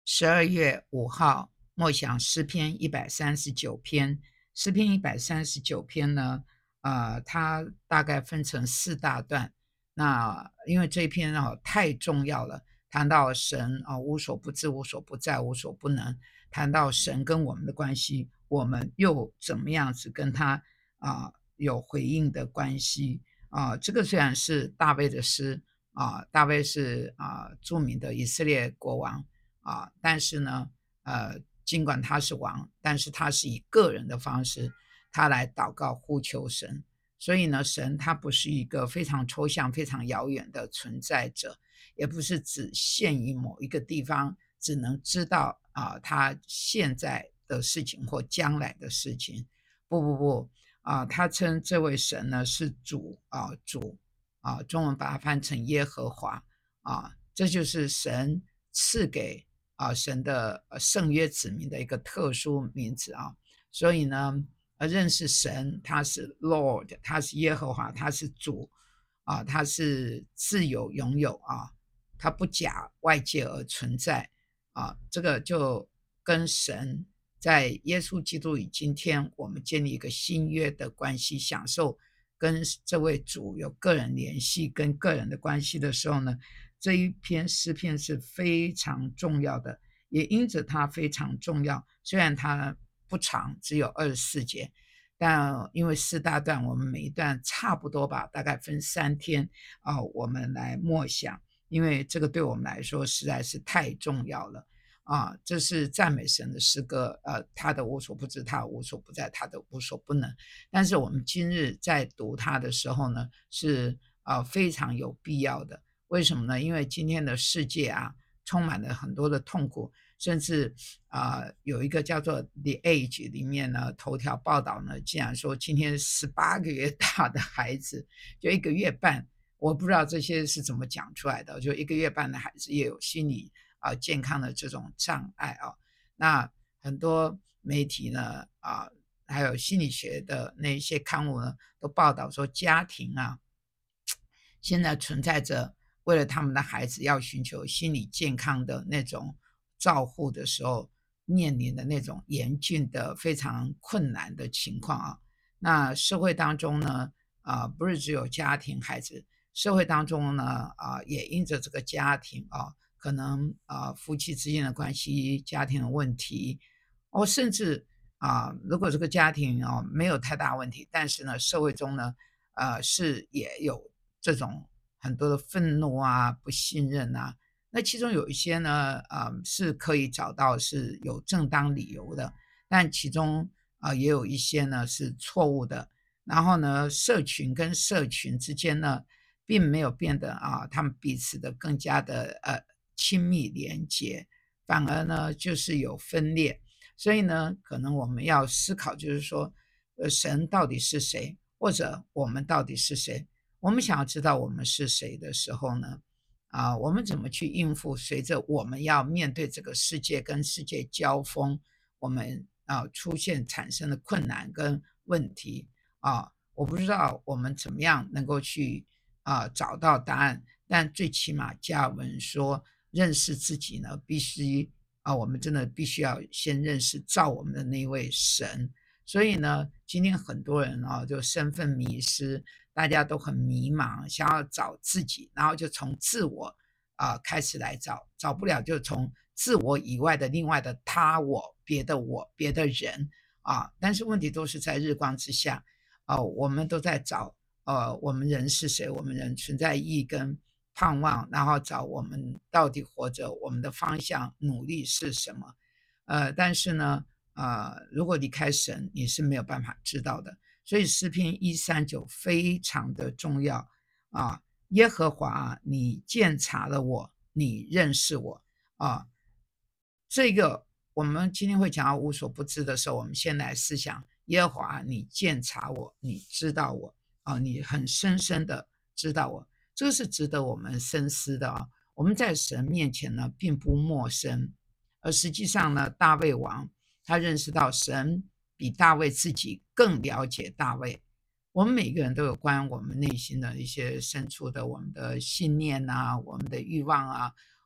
12月5号默想诗篇139篇。诗篇139篇呢，它大概分成4大段。那因为这一篇太重要了，谈到神无所不知、无所不在、无所不能，谈到神跟我们的关系，我们又怎么样子跟他有回应的关系这个虽然是大卫的诗大卫是著名的以色列国王但是呢，尽管他是王，但是他是以个人的方式，他来祷告呼求神。所以呢，神他不是一个非常抽象、非常遥远的存在者，也不是只限于某一个地方，只能知道他现在的事情或将来的事情。不他称这位神呢是主中文把它翻成耶和华这就是神赐给神的圣约子民的一个特殊名字所以呢，认识神，他是 Lord，他是耶和华，他是主他是自有拥有他不假外界而存在这个就跟神在耶稣基督与今天我们建立一个新约的关系，享受跟这位主有个人联系跟个人的关系的时候呢，这一篇诗篇是非常重要的，也因着它非常重要，虽然它不长，只有24节，但因为4大段，我们每一段差不多吧，大概分3天我们来默想，因为这个对我们来说实在是太重要了这是赞美神的诗歌，他的无所不知，他的无所不在，他的无所不能。但是我们今日在读它的时候呢，是非常有必要的。为什么呢？因为今天的世界充满了很多的痛苦，甚至有一个叫做 The Age 里面呢，头条报道呢，竟然说今天18个月大的孩子，就1个月半，我不知道这些是怎么讲出来的，就1个月半的孩子也有心理健康的这种障碍那很多媒体呢还有心理学的那些刊物呢，都报道说家庭现在存在着为了他们的孩子要寻求心理健康的那种照护的时候，面临的那种严峻的非常困难的情况那社会当中呢不是只有家庭孩子，社会当中呢也因着这个家庭可能夫妻之间的关系、家庭的问题甚至如果这个家庭没有太大问题，但是呢社会中呢是也有这种很多的愤怒不信任那其中有一些呢是可以找到是有正当理由的，但其中也有一些呢是错误的。然后呢，社群跟社群之间呢，并没有变得他们彼此的更加的亲密连结，反而呢就是有分裂。所以呢，可能我们要思考，就是说，神到底是谁，或者我们到底是谁？我们想要知道我们是谁的时候呢，我们怎么去应付？随着我们要面对这个世界跟世界交锋，我们出现产生的困难跟问题我不知道我们怎么样能够去找到答案，但最起码加尔文说，认识自己呢，必须我们真的必须要先认识造我们的那位神。所以呢，今天很多人就身份迷失，大家都很迷茫，想要找自己，然后就从自我开始来找，找不了就从自我以外的另外的他我、别的我、别的人但是问题都是在日光之下我们都在找我们人是谁，我们人存在意义跟盼望，然后找我们到底活着，我们的方向、努力是什么。但是呢，如果离开神，你是没有办法知道的。所以诗篇139非常的重要耶和华你鉴察了我，你认识我这个我们今天会讲到无所不知的时候，我们先来思想耶和华你鉴察我，你知道我你很深深的知道我，这个是值得我们深思的我们在神面前呢，并不陌生，而实际上呢，大卫王他认识到神比大卫自己更了解大卫。我们每个人都有关我们内心的一些深处的我们的信念我们的欲望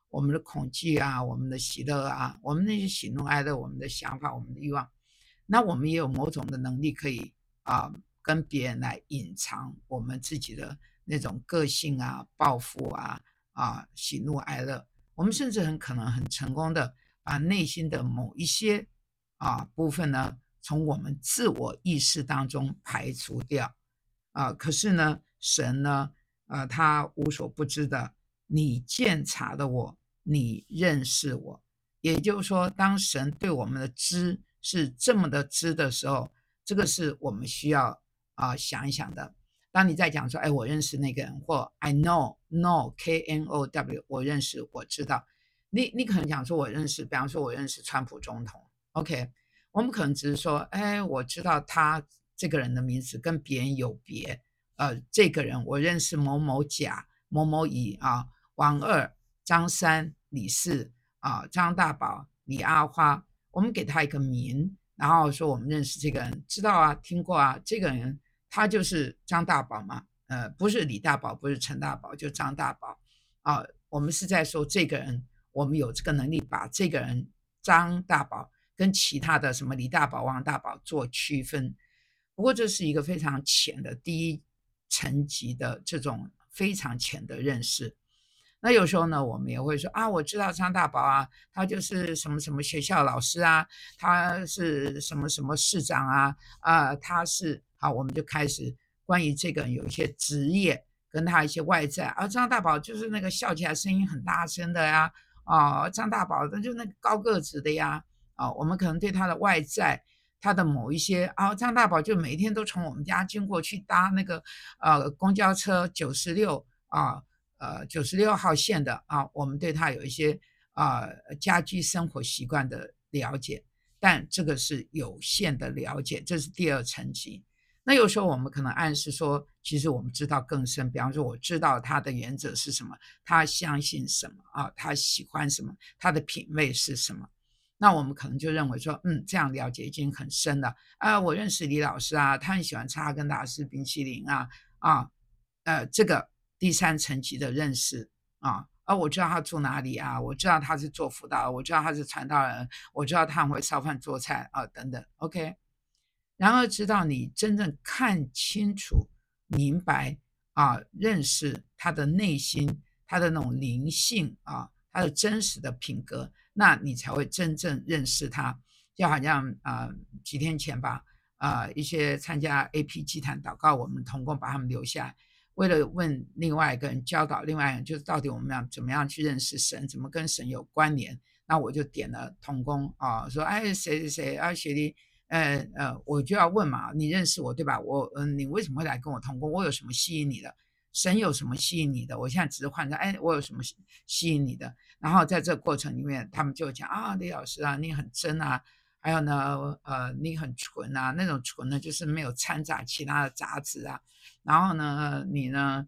我们的恐惧啊，我们的喜乐啊，我们那些喜怒哀乐，我们的想法，我们的欲望，那我们也有某种的能力可以啊、跟别人来隐藏我们自己的那种个性啊、抱负啊、喜怒哀乐。我们甚至很可能很成功的把内心的某一些部分呢，从我们自我意识当中排除掉。可是呢，神呢，他无所不知的，你鉴察了我，你认识我。也就是说，当神对我们的知是这么的知的时候，这个是我们需要想一想的。当你在讲说，哎，我认识那个人，或 I know K-N-O-W，我认识，我知道。你可能讲说，我认识，比方说，我认识川普总统，OK，我们可能只是说，哎，我知道他这个人的名字跟别人有别，这个人我认识某某甲、某某乙王二、张三、李四张大宝、李阿花，我们给他一个名，然后说我们认识这个人，知道啊，听过啊，这个人他就是张大宝嘛，不是李大宝，不是陈大宝，就张大宝我们是在说这个人，我们有这个能力把这个人张大宝跟其他的什么李大宝、王大宝做区分。不过这是一个非常浅的第一层级的这种非常浅的认识。那有时候呢，我们也会说我知道张大宝他就是什么什么学校老师他是什么什么市长他是好，我们就开始关于这个人有一些职业跟他一些外在张大宝就是那个笑起来声音很大声的呀，张大宝就是那个高个子的呀，我们可能对他的外在。他的某一些张大宝就每天都从我们家经过去搭那个公交车9696号线的我们对他有一些家居生活习惯的了解，但这个是有限的了解，这是第二层级。那有时候我们可能暗示说，其实我们知道更深，比方说我知道他的原则是什么，他相信什么他喜欢什么，他的品味是什么。那我们可能就认为说，这样了解已经很深了我认识李老师他很喜欢吃哈根达斯冰淇淋这个第三层级的认识我知道他住哪里我知道他是做辅导，我知道他是传道人，我知道他很会烧饭做菜等等，OK。然而，直到你真正看清楚、明白认识他的内心，他的那种灵性他的真实的品格，那你才会真正认识他。就好像几天前吧，一些参加 AP 祭坛祷告，我们同工把他们留下来，为了问另外一个人教导另外一个人，就是到底我们要怎么样去认识神，怎么跟神有关联。那我就点了同工说，哎，谁谁谁学弟。我就要问嘛，你认识我对吧？你为什么会来跟我同工？我有什么吸引你的？神有什么吸引你的？我现在只是换成，哎，我有什么吸引你的？然后在这个过程里面，他们就讲李老师你很真还有呢，你很纯那种纯呢，就是没有掺杂其他的杂质然后呢，你呢，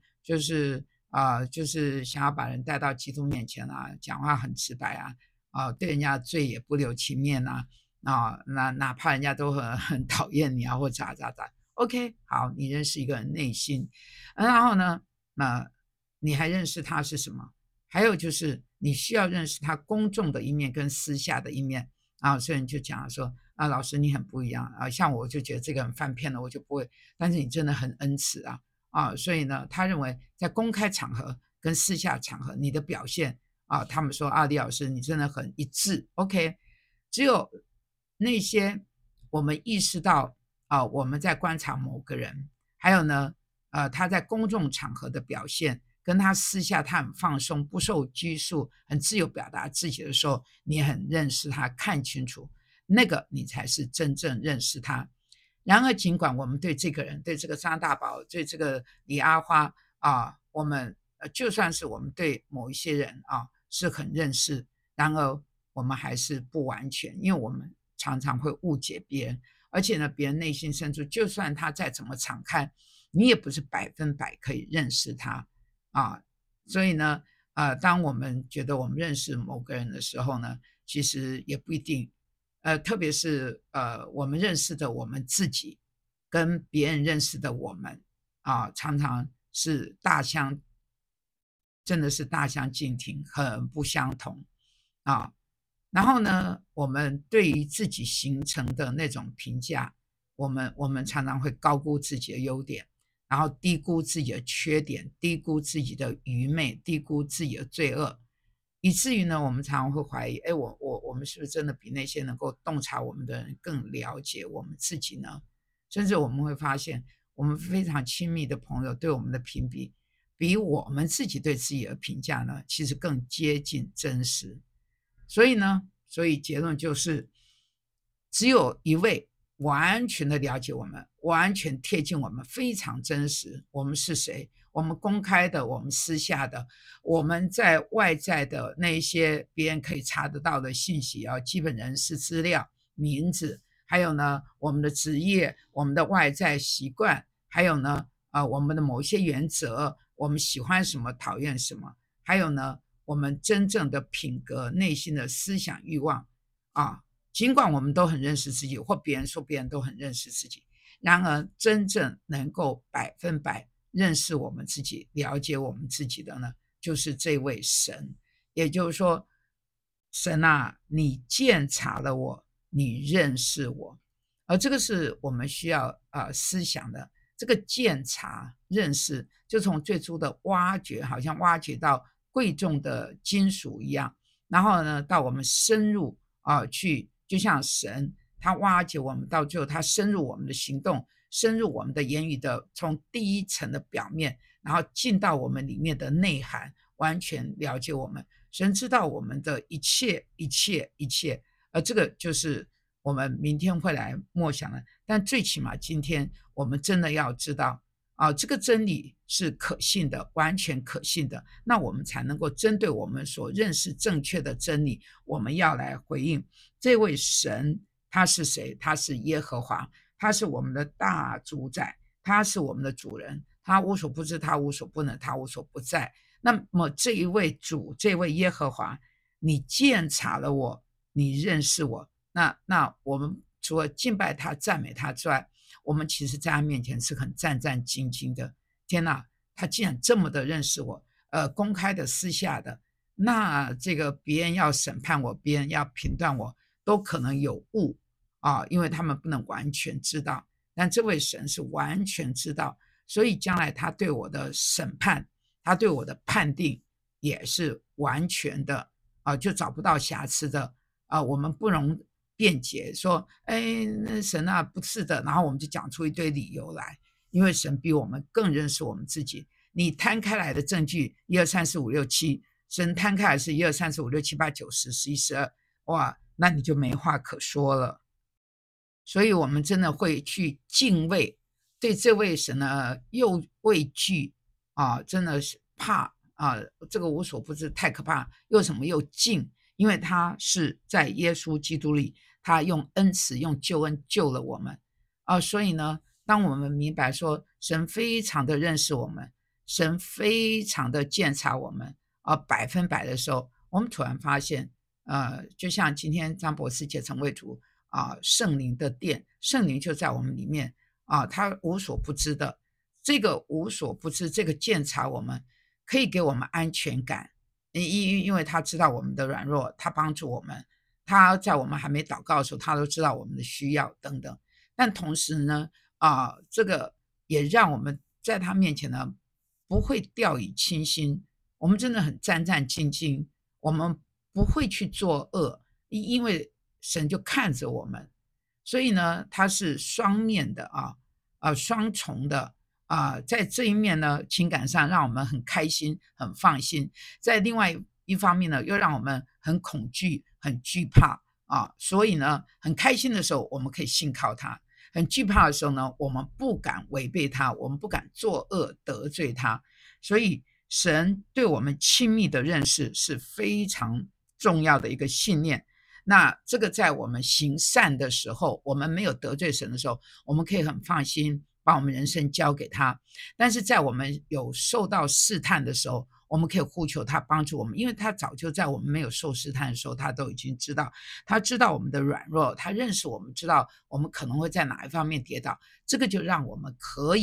就是想要把人带到基督面前讲话很直白对人家罪也不留情面哪怕人家都很讨厌你或咋 OK 好，你认识一个人内心然后呢你还认识他是什么？还有就是你需要认识他公众的一面跟私下的一面所以你就讲说老师你很不一样像我就觉得这个人翻篇了，我就不会，但是你真的很恩慈所以呢，他认为在公开场合跟私下场合你的表现他们说李老师你真的很一致 OK。只有那些我们意识到我们在观察某个人，还有呢他在公众场合的表现，跟他私下他很放松、不受拘束、很自由表达自己的时候，你很认识他，看清楚，那个你才是真正认识他。然而，尽管我们对这个人、对这个张大宝、对这个李阿花我们就算是我们对某一些人是很认识，然而我们还是不完全，因为我们常常会误解别人，而且呢，别人内心深处，就算他再怎么敞开，你也不是100%可以认识他啊。所以呢，当我们觉得我们认识某个人的时候呢，其实也不一定。特别是我们认识的我们自己，跟别人认识的我们常常是真的是大相径庭，很不相同啊。然后呢，我们对于自己形成的那种评价，我们常常会高估自己的优点，然后低估自己的缺点，低估自己的愚昧，低估自己的罪恶，以至于呢，我们常常会怀疑，哎，我们是不是真的比那些能够洞察我们的人更了解我们自己呢？甚至我们会发现，我们非常亲密的朋友对我们的评比，比我们自己对自己的评价呢，其实更接近真实。所以结论就是，只有一位完全的了解我们，完全贴近我们，非常真实。我们是谁？我们公开的，我们私下的，我们在外在的那一些别人可以查得到的信息啊，基本人事资料、名字，还有呢，我们的职业、我们的外在习惯，还有呢，我们的某些原则，我们喜欢什么，讨厌什么，还有呢，我们真正的品格、内心的思想欲望啊，尽管我们都很认识自己，或别人说别人都很认识自己，然而真正能够100%认识我们自己、了解我们自己的呢，就是这位神。也就是说，神啊，你鉴察了我，你认识我，而这个是我们需要思想的。这个鉴察、认识，就从最初的挖掘，好像挖掘到贵重的金属一样，然后呢，到我们深入去，就像神他挖掘我们，到最后他深入我们的行动，深入我们的言语的，从第一层的表面，然后进到我们里面的内涵，完全了解我们。神知道我们的一切一切一切，而这个就是我们明天会来默想的。但最起码今天我们真的要知道这个真理是可信的，完全可信的，那我们才能够针对我们所认识正确的真理，我们要来回应这位神。他是谁？他是耶和华，他是我们的大主宰，他是我们的主人，他无所不知，他无所不能，他无所不在。那么这一位主，这位耶和华，你鉴察了我，你认识我，那我们除了敬拜他、赞美他之外，我们其实在他面前是很战战兢兢的。天哪，他竟然这么的认识我，公开的、私下的，那这个别人要审判我，别人要评断我，都可能有误因为他们不能完全知道，但这位神是完全知道，所以将来他对我的审判，他对我的判定也是完全的就找不到瑕疵的我们不容辩解说，哎，那神啊不是的，然后我们就讲出一堆理由来，因为神比我们更认识我们自己。你摊开来的证据1 2 3 4 5 6 7，神摊开来是1 2 3 4 5 6 7 8 9 10 11 12，哇，那你就没话可说了。所以我们真的会去敬畏，对这位神呢又畏惧真的是怕这个无所不知太可怕，又什么又敬，因为他是在耶稣基督里，他用恩慈用救恩救了我们所以呢，当我们明白说神非常的认识我们，神非常的鉴察我们100%的时候，我们突然发现就像今天张博士解成为主圣灵的殿，圣灵就在我们里面他无所不知的，这个无所不知，这个鉴察我们，可以给我们安全感，因为他知道我们的软弱，他帮助我们，他在我们还没祷告的时候，他都知道我们的需要等等。但同时呢，这个也让我们在他面前呢，不会掉以轻心，我们真的很战战兢兢，我们不会去作恶，因为神就看着我们，所以呢，它是双面的双重的在这一面呢，情感上让我们很开心、很放心；在另外一方面呢，又让我们很恐惧、很惧怕所以呢，很开心的时候，我们可以信靠他；很惧怕的时候呢，我们不敢违背他，我们不敢作恶得罪他。所以，神对我们亲密的认识是非常重要的一个信念。那这个在我们行善的时候，我们没有得罪神的时候，我们可以很放心把我们人生交给他。但是在我们有受到试探的时候，我们可以呼求他帮助我们，因为他早就在我们没有受试探的时候，他都已经知道，他知道我们的软弱，他认识我们，知道我们可能会在哪一方面跌倒，这个就让我们可以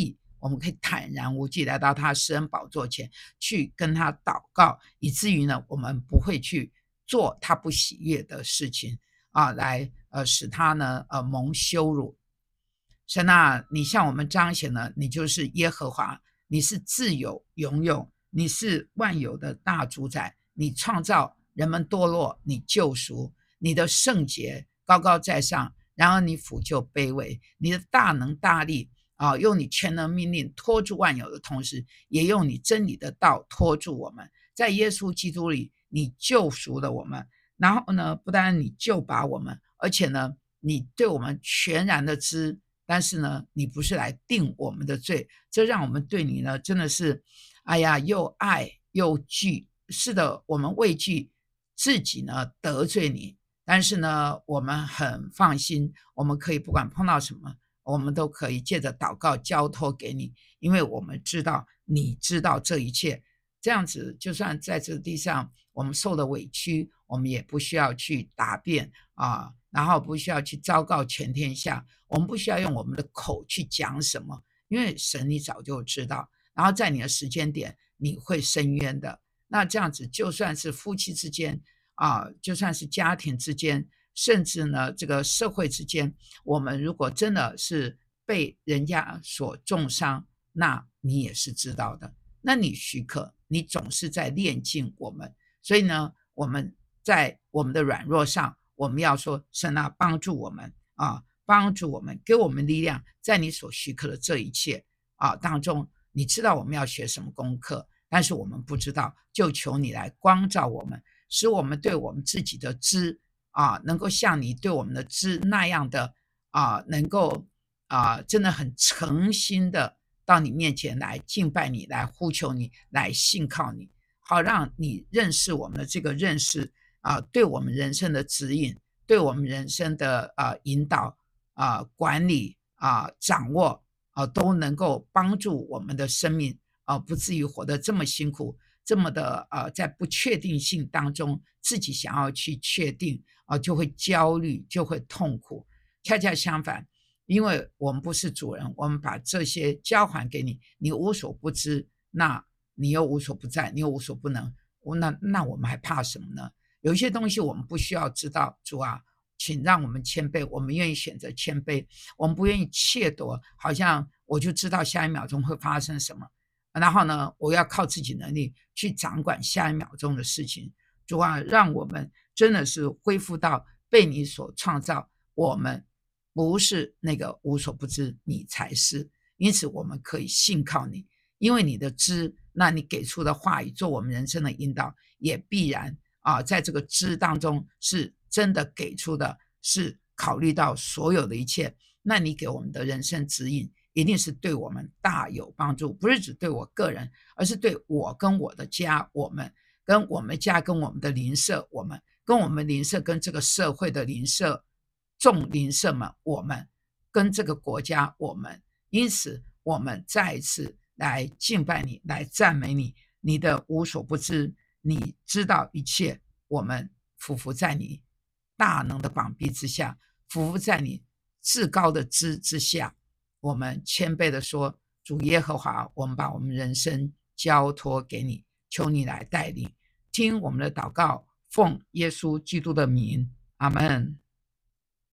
我们可以坦然无惧来到他施恩宝座前去跟他祷告，以至于呢，我们不会去做他不喜悦的事情来使他呢蒙羞辱。神啊，你向我们彰显了你就是耶和华，你是自有永有，你是万有的大主宰，你创造人们堕落，你救赎，你的圣洁高高在上，然而你抚救卑微，你的大能大力用你全能命令拖住万有的同时，也用你真理的道拖住我们。在耶稣基督里，你救赎了我们，然后呢，不但你救拔我们，而且呢，你对我们全然的知，但是呢，你不是来定我们的罪，这让我们对你呢，真的是，哎呀，又爱又惧。是的，我们畏惧自己呢得罪你，但是呢，我们很放心，我们可以不管碰到什么，我们都可以借着祷告交托给你，因为我们知道你知道这一切。这样子，就算在这地上我们受了委屈，我们也不需要去答辩然后不需要去昭告全天下，我们不需要用我们的口去讲什么，因为神你早就知道，然后在你的时间点你会伸冤的。那这样子，就算是夫妻之间就算是家庭之间，甚至呢这个社会之间，我们如果真的是被人家所重伤，那你也是知道的。那你许可，你总是在炼净我们，所以呢，我们在我们的软弱上，我们要说神啊，帮助我们帮助我们，给我们力量，在你所许可的这一切当中，你知道我们要学什么功课，但是我们不知道，就求你来光照我们，使我们对我们自己的知能够像你对我们的知那样的能够真的很诚心的到你面前来敬拜你，来呼求你，来信靠你，好让你认识我们的这个认识对我们人生的指引，对我们人生的引导管理掌握都能够帮助我们的生命不至于活得这么辛苦，这么的在不确定性当中，自己想要去确定就会焦虑，就会痛苦。恰恰相反，因为我们不是主人，我们把这些交还给你，你无所不知，那你又无所不在，你又无所不能，那我们还怕什么呢？有一些东西我们不需要知道，主啊，请让我们谦卑，我们愿意选择谦卑，我们不愿意窃夺，好像我就知道下一秒钟会发生什么，然后呢，我要靠自己能力去掌管下一秒钟的事情。主啊，让我们真的是恢复到被你所创造，我们不是那个无所不知，你才是。因此我们可以信靠你，因为你的知，那你给出的话语做我们人生的引导，也必然在这个知当中是真的给出的，是考虑到所有的一切。那你给我们的人生指引一定是对我们大有帮助，不是只对我个人，而是对我跟我的家，我们跟我们家，跟我们的邻舍，我们跟我们邻舍，跟这个社会的邻舍，众邻舍们，我们跟这个国家，我们。因此我们再一次来敬拜你，来赞美你，你的无所不知，你知道一切，我们匍匐在你大能的膀臂之下，匍匐在你至高的知之下，我们谦卑的说，主耶和华，我们把我们人生交托给你，求你来带领，听我们的祷告，奉耶稣基督的名，阿们。